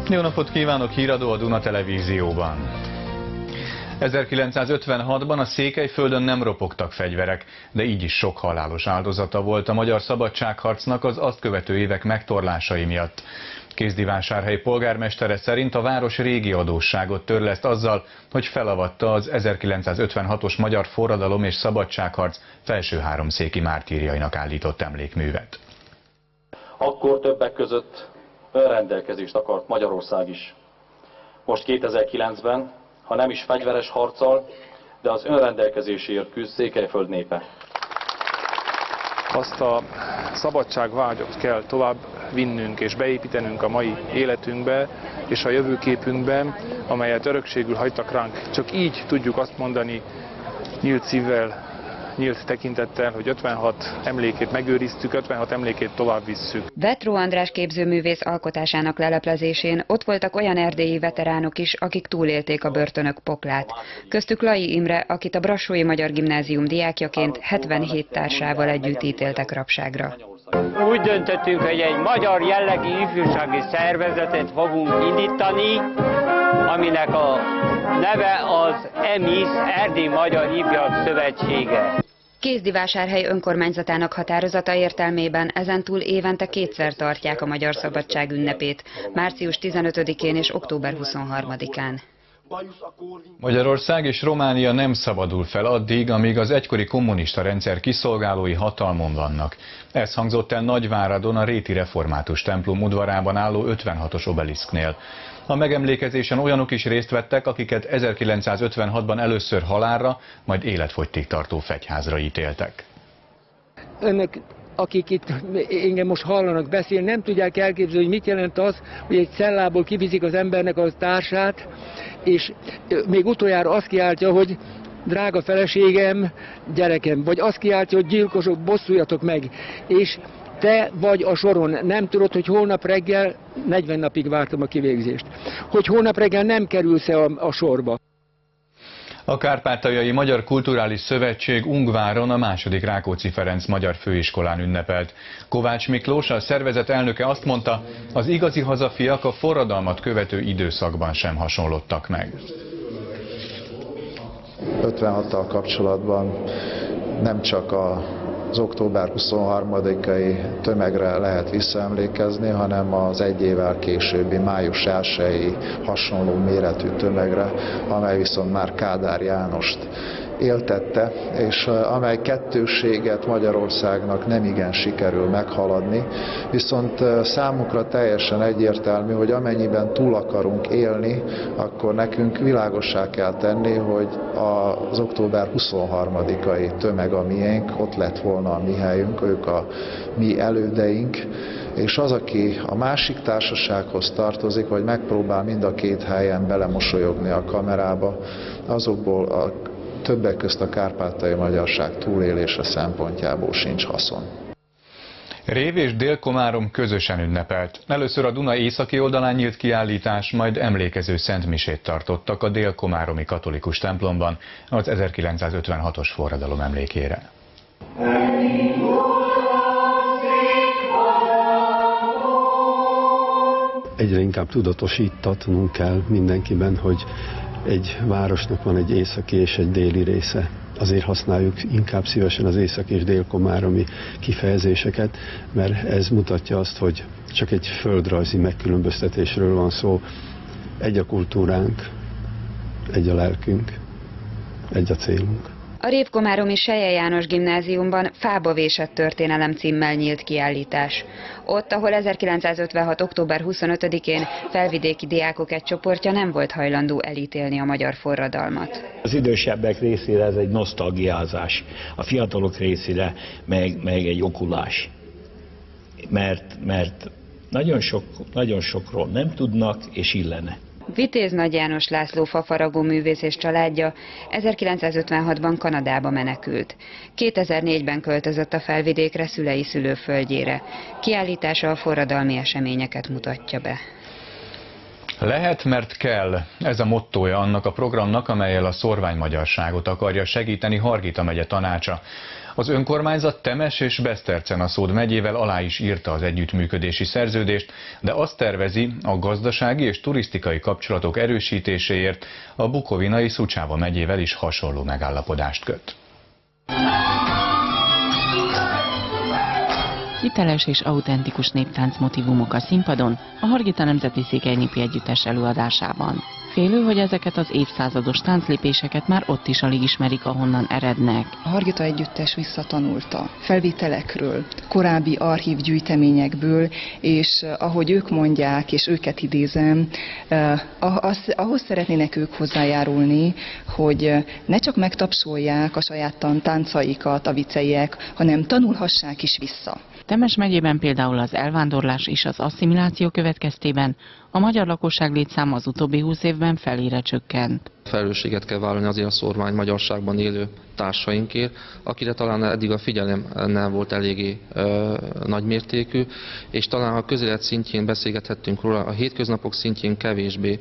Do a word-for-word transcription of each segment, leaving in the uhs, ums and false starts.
Jó napot kívánok, híradó a Duna Televízióban. ezerkilencszázötvenhatban a Székelyföldön nem ropogtak fegyverek, de így is sok halálos áldozata volt a magyar szabadságharcnak az azt követő évek megtorlásai miatt. Kézdivásárhely polgármestere szerint a város régi adósságot törleszt azzal, hogy felavatta az ezerkilencszázötvenhatos magyar forradalom és szabadságharc felső háromszéki mártírjainak állított emlékművet. Akkor többek között önrendelkezést akart Magyarország is. Most kétezer-kilencben, ha nem is fegyveres harccal, de az önrendelkezésért küzd Székelyföld népe. Azt a szabadságvágyat kell tovább vinnünk és beépítenünk a mai életünkbe és a jövőképünkben, amelyet örökségül hagytak ránk. Csak így tudjuk azt mondani nyílt szívvel, nyílt tekintettel, hogy ötvenhat emlékét megőriztük, ötvenhat emlékét tovább visszük. Vetró András képzőművész alkotásának leleplezésén ott voltak olyan erdélyi veteránok is, akik túlélték a börtönök poklát. Köztük Lai Imre, akit a Brassói Magyar Gimnázium diákjaként hetvenhét társával együtt ítéltek rabságra. Úgy döntöttünk, hogy egy magyar jellegű ifjúsági szervezetet fogunk indítani, aminek a neve az EMISZ, Erdély Magyar Ifjak Szövetsége. Kézdivásárhely önkormányzatának határozata értelmében ezentúl évente kétszer tartják a Magyar Szabadság ünnepét, március tizenötödikén és október huszonharmadikán. Magyarország és Románia nem szabadul fel addig, amíg az egykori kommunista rendszer kiszolgálói hatalmon vannak. Ez hangzott el Nagyváradon a réti református templom udvarában álló ötvenhatos obeliszknél. A megemlékezésen olyanok is részt vettek, akiket ezerkilencszázötvenhatban először halálra, majd életfogytigtartó fegyházra ítéltek. Önök, akik itt engem most hallanak beszélni, nem tudják elképzelni, hogy mit jelent az, hogy egy cellából kiviszik az embernek a társát, és még utoljára azt kiáltja, hogy drága feleségem, gyerekem, vagy azt kiáltja, hogy gyilkosok, bosszuljatok meg, és te vagy a soron, nem tudod, hogy holnap reggel, negyven napig vártam a kivégzést, hogy holnap reggel nem kerülsz-e a, a sorba. A Kárpátaljai Magyar Kulturális Szövetség Ungváron a második Rákóczi Ferenc Magyar Főiskolán ünnepelt. Kovács Miklós, a szervezet elnöke azt mondta, az igazi hazafiak a forradalmat követő időszakban sem hasonlottak meg. ötvenhattal kapcsolatban nem csak a az október huszonharmadikai tömegre lehet visszaemlékezni, hanem az egy évvel későbbi május elsejei hasonló méretű tömegre, amely viszont már Kádár Jánost éltette, és amely kettősséget Magyarországnak nem igen sikerül meghaladni, viszont számukra teljesen egyértelmű, hogy amennyiben túl akarunk élni, akkor nekünk világossá kell tenni, hogy az október huszonharmadikai tömeg a miénk, ott lett volna a mi helyünk, ők a mi elődeink, és az, aki a másik társasághoz tartozik, vagy megpróbál mind a két helyen belemosolyogni a kamerába, azokból a többek közt a kárpátaljai magyarság túlélése szempontjából sincs haszon. Rév és Dél-Komárom közösen ünnepelt. Először a Duna északi oldalán nyílt kiállítás, majd emlékező szentmisét tartottak a dél-komáromi katolikus templomban az ezerkilencszázötvenhatos forradalom emlékére. Egyre inkább tudatosítatnunk kell mindenkiben, hogy egy városnak van egy északi és egy déli része. Azért használjuk inkább szívesen az északi és dél-komáromi kifejezéseket, mert ez mutatja azt, hogy csak egy földrajzi megkülönböztetésről van szó. Egy a kultúránk, egy a lelkünk, egy a célunk. A Révkomáromi Selye János Gimnáziumban Fába vésett történelem címmel nyílt kiállítás. Ott, ahol ezerkilencszázötvenhat. október huszonötödikén felvidéki diákok egy csoportja nem volt hajlandó elítélni a magyar forradalmat. Az idősebbek részére ez egy nosztalgiázás, a fiatalok részére meg, meg egy okulás. Mert, mert nagyon, sok, nagyon sokról nem tudnak és illene. Vitéz Nagy János László fafaragó művész és családja ezerkilencszázötvenhatban Kanadába menekült. kétezer-négyben költözött a felvidékre szülei szülőföldjére. Kiállítása a forradalmi eseményeket mutatja be. Lehet, mert kell. Ez a mottója annak a programnak, amellyel a szórványmagyarságot akarja segíteni Hargita megye tanácsa. Az önkormányzat Temes és Besztercen-Aszód megyével alá is írta az együttműködési szerződést, de azt tervezi, a gazdasági és turisztikai kapcsolatok erősítéséért a bukovinai Szucsáva megyével is hasonló megállapodást köt. Hiteles és autentikus néptánc motivumok a színpadon, a Hargita Nemzeti Székely Népi Együttes előadásában. Félő, hogy ezeket az évszázados tánclépéseket már ott is alig ismerik, ahonnan erednek. A Hargita Együttes visszatanulta felvételekről, korábbi archív gyűjteményekből, és ahogy ők mondják, és őket idézem, ahhoz szeretnének ők hozzájárulni, hogy ne csak megtapsolják a saját táncaikat a viceiek, hanem tanulhassák is vissza. Temes megyében például az elvándorlás és az asszimiláció következtében a magyar lakosság létszáma az utóbbi húsz évben felére csökkent. Felelősséget kell vállalni azért a szórvány magyarságban élő társainkért, akire talán eddig a figyelem nem volt eléggé ö, nagymértékű, és talán a közélet szintjén beszélgethettünk róla, a hétköznapok szintjén kevésbé.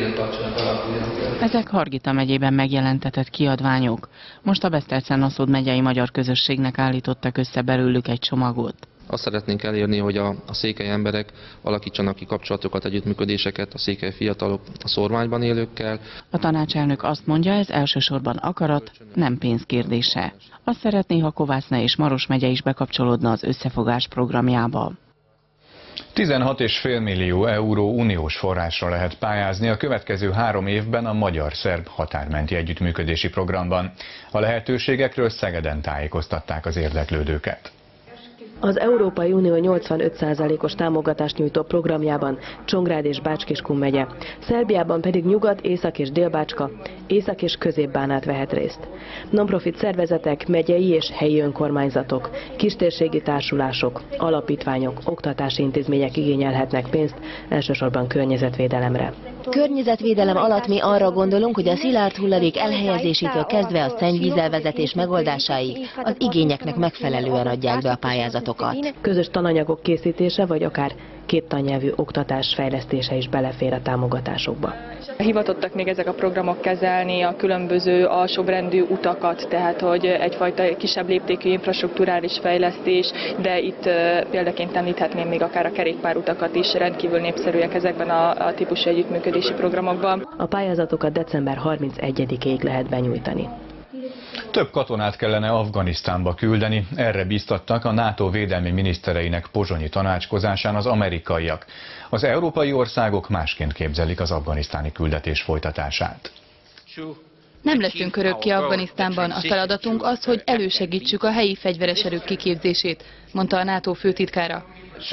Ezek Hargita megyében megjelentetett kiadványok. Most a Besztercen-Aszód megyei magyar közösségnek állítottak össze belőlük egy csomagot. Azt szeretnénk elérni, hogy a, a székely emberek alakítsanak ki kapcsolatokat, együttműködéseket a székely fiatalok a szórványban élőkkel. A tanácselnök azt mondja, ez elsősorban akarat, nem pénz kérdése. Azt szeretné, ha Kovászna és Maros megye is bekapcsolódna az összefogás programjába. tizenhat egész öt millió euró uniós forrásra lehet pályázni a következő három évben a magyar-szerb határmenti együttműködési programban. A lehetőségekről Szegeden tájékoztatták az érdeklődőket. Az Európai Unió nyolcvanöt százalékos támogatást nyújtó programjában Csongrád és Bács-Kiskun megye, Szerbiában pedig Nyugat-, Észak- és Dél-Bácska, Észak- és Közép-Bánát vehet részt. Non-profit szervezetek, megyei és helyi önkormányzatok, kistérségi társulások, alapítványok, oktatási intézmények igényelhetnek pénzt, elsősorban környezetvédelemre. Környezetvédelem alatt mi arra gondolunk, hogy a szilárd hulladék elhelyezésétől kezdve a szennyvízelvezetés megoldásáig az igényeknek megfelelően adják be a pályázatokat. Közös tananyagok készítése vagy akár két tannyelvű oktatás fejlesztése is belefér a támogatásokba. Hivatottak még ezek a programok kezelni a különböző alsóbrendű utakat, tehát hogy egyfajta kisebb léptékű infrastrukturális fejlesztés, de itt példaként említhetném még akár a kerékpárutakat is, rendkívül népszerűek ezekben a, a típusú együttműködési programokban. A pályázatokat december harmincegyedikéig lehet benyújtani. Több katonát kellene Afganisztánba küldeni, erre bíztattak a NATO védelmi minisztereinek pozsonyi tanácskozásán az amerikaiak. Az európai országok másként képzelik az afganisztáni küldetés folytatását. Nem leszünk örökké Afganisztánban, a feladatunk az, hogy elősegítsük a helyi fegyveres erők kiképzését, mondta a NATO főtitkára.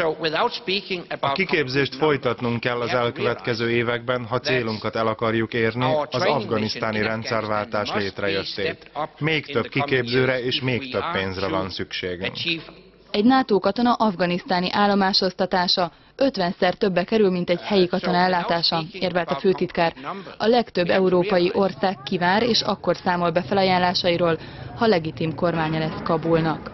A kiképzést folytatnunk kell az elkövetkező években, ha célunkat el akarjuk érni, az afganisztáni rendszerváltás létrejöttét. Még több kiképzőre és még több pénzre van szükségünk. Egy NATO katona afganisztáni állomásosztatása ötvenszer többe kerül, mint egy helyi katona ellátása, érvelt a főtitkár. A legtöbb európai ország kivár és akkor számol be felajánlásairól, ha legitim kormánya lesz Kabulnak.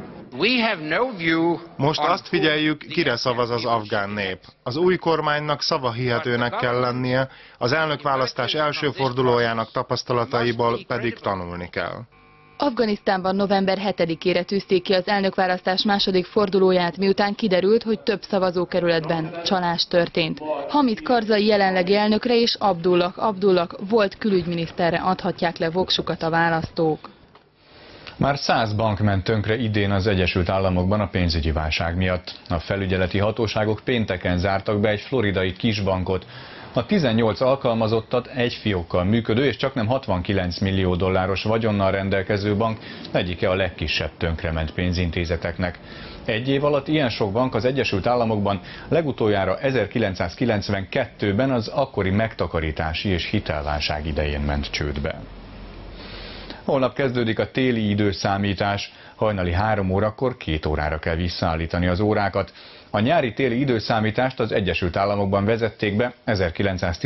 Most azt figyeljük, kire szavaz az afgán nép. Az új kormánynak szavahihetőnek kell lennie, az elnökválasztás első fordulójának tapasztalataiból pedig tanulni kell. Afganisztánban november hetedikére tűzték ki az elnökválasztás második fordulóját, miután kiderült, hogy több szavazókerületben csalás történt. Hamid Karzai jelenlegi elnökre és Abdullah Abdullah volt külügyminiszterre adhatják le voksukat a választók. Már száz bank ment tönkre idén az Egyesült Államokban a pénzügyi válság miatt. A felügyeleti hatóságok pénteken zártak be egy floridai kisbankot. A tizennyolc alkalmazottat egy fiókkal működő és csaknem hatvankilenc millió dolláros vagyonnal rendelkező bank egyike a legkisebb tönkrement pénzintézeteknek. Egy év alatt ilyen sok bank az Egyesült Államokban legutoljára ezerkilencszázkilencvenkettőben az akkori megtakarítási és hitelválság idején ment csődbe. Holnap kezdődik a téli időszámítás. Hajnali három órakor két órára kell visszaállítani az órákat. A nyári-téli időszámítást az Egyesült Államokban vezették be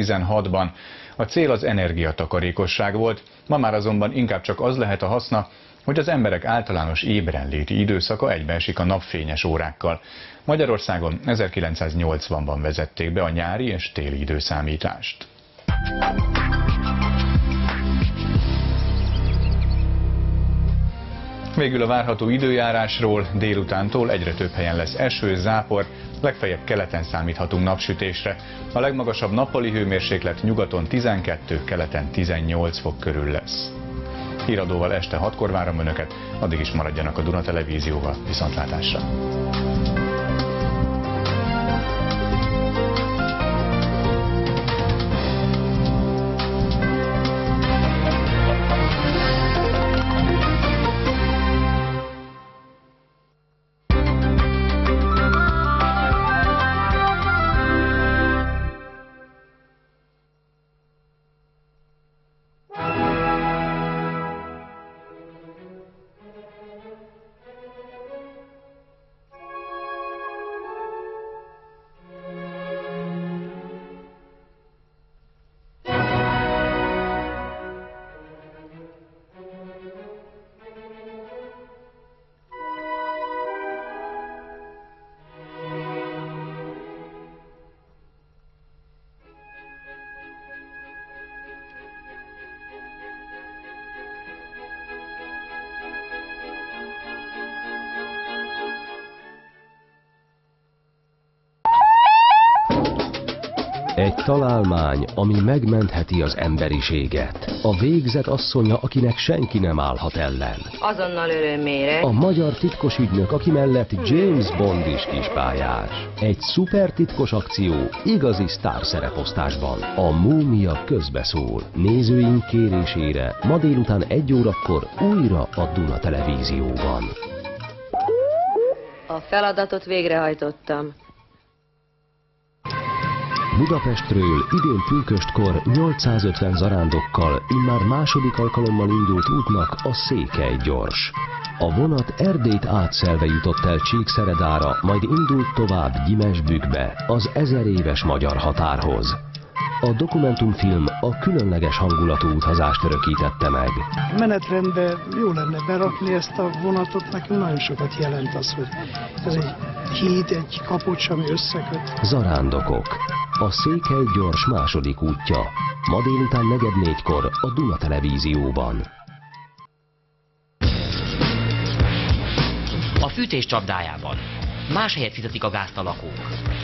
ezerkilencszáztizenhatban. A cél az energiatakarékosság volt, ma már azonban inkább csak az lehet a haszna, hogy az emberek általános ébrenléti időszaka egybeesik a napfényes órákkal. Magyarországon ezerkilencszáznyolcvanban vezették be a nyári és téli időszámítást. Végül a várható időjárásról: délutántól egyre több helyen lesz eső, zápor, legfeljebb keleten számíthatunk napsütésre. A legmagasabb nappali hőmérséklet nyugaton tizenkét, keleten tizennyolc fok körül lesz. Híradóval este hatkor várom Önöket, addig is maradjanak a Duna Televízióval. Viszontlátásra! Egy találmány, ami megmentheti az emberiséget. A végzet asszonya, akinek senki nem állhat ellen. Azonnal örömére. A magyar titkos ügynök, aki mellett James Bond is kispályás. Egy szuper titkos akció, igazi sztárszereposztásban. A múmia közbeszól. Nézőink kérésére ma délután egy órakor újra a Duna Televízióban. A feladatot végrehajtottam. Budapestről idén pünköstkor nyolcszázötven zarándokkal immár második alkalommal indult útnak a Székely gyors. A vonat Erdélyt átszelve jutott el Csíkszeredára, majd indult tovább Gyimesbükkbe, az ezer éves magyar határhoz. A dokumentumfilm a különleges hangulatú utazás örökítette meg. Menetrendbe jó lenne berakni ezt a vonatot, nekünk nagyon sokat jelent az, hogy ez egy híd, egy kapocs, ami összeköt. Zarándokok. A Székely gyors második útja. Ma délután negyed négykor a Duna Televízióban. A fűtés csapdájában más helyet fizetik a gázt a lakók.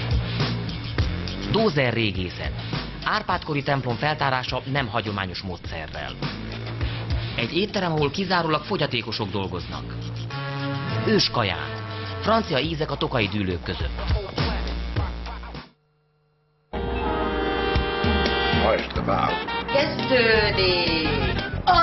Dózer régészet. Árpád-kori templom feltárása nem hagyományos módszerrel. Egy étterem, ahol kizárólag fogyatékosok dolgoznak. Őskaján. Francia ízek a tokai dűlők között. Ma este vár. Kezdődik! A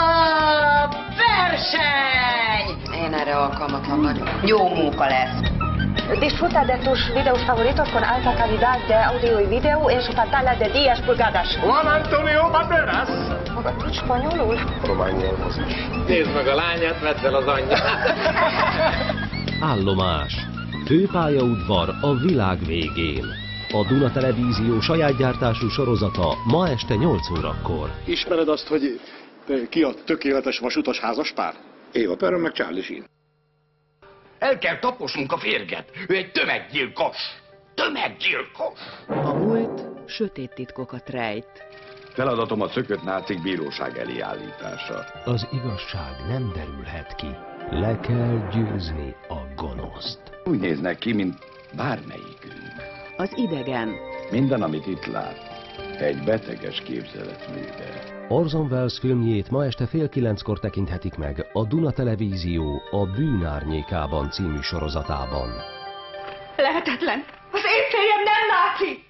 verseny! Én erre alkalmatlan vagyok. Jó munka lesz. Disfruta de tus videos favoritos con alta calidad de audio y video en su pantalla de diez pulgadas. Juan Antonio Banderas! Maga tud spanyolul? Román nyelvhoz is. Nézd meg a lányát, vedd fel az anyját. Állomás. Főpályaudvar a világ végén. A Duna Televízió saját gyártású sorozata ma este nyolc órakor. Ismered azt, hogy ki a tökéletes vasutas házaspár? Éva Perron meg Charlie Sheen. El kell taposnunk a férget. Ő egy tömeggyilkos. Tömeggyilkos. A múlt sötét titkokat rejt. Feladatom a szökött nácik bíróság elé állítása. Az igazság nem derülhet ki. Le kell győzni a gonoszt. Úgy néznek ki, mint bármelyikünk. Az idegen. Minden, amit itt lát, egy beteges képzeletműve. Orson Welles filmjét ma este fél kilenckor tekinthetik meg a Duna Televízió a Bűn árnyékában című sorozatában. Lehetetlen! Az én férjem nem látszik!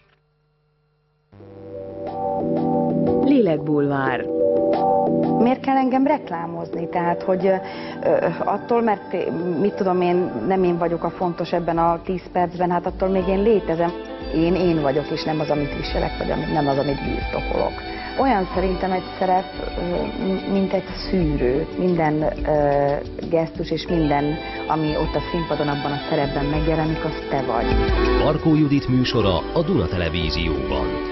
Lélekbulvár. Miért kell engem reklámozni? Tehát, hogy ö, attól, mert mit tudom én, nem én vagyok a fontos ebben a tíz percben, hát attól még én létezem. Én én vagyok, és nem az, amit viselek, vagy amit, nem az, amit birtokolok. Olyan szerintem egy szerep, mint egy szűrő. Minden ö, gesztus és minden, ami ott a színpadon, abban a szerepben megjelenik, az te vagy. Barkó Judit műsora a Duna Televízióban.